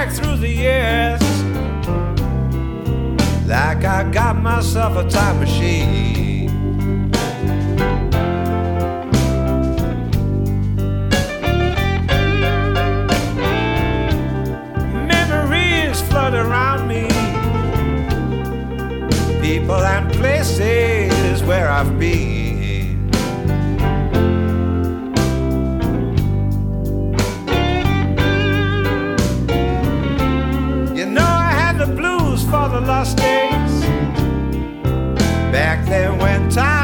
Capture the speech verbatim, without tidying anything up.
back through the years like I got myself a time machine. Memories flood around me, people and places where I've been. For the lost days back then when time